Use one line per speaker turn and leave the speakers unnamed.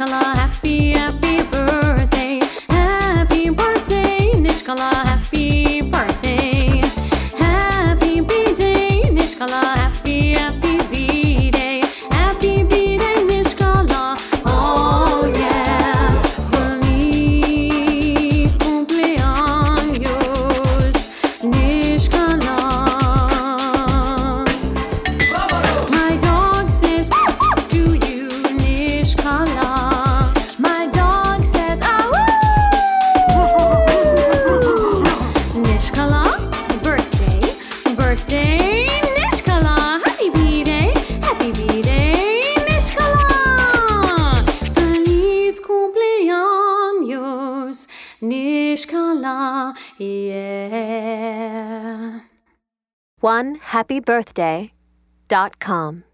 Nishkala, happy, happy birthday. Happy birthday, Nishkala, happy birthday. Happy B-day, Nishkala, happy, happy B-day. Happy B-day, Nishkala, oh yeah. Feliz cumpleaños, Nishkala. My dog says to you, Nishkala. My dog says, Nishkala, birthday, birthday, Nishkala. Happy B-day, Nishkala. Feliz cumpleaños, Nishkala, yeah.
OneHappyBirthday.com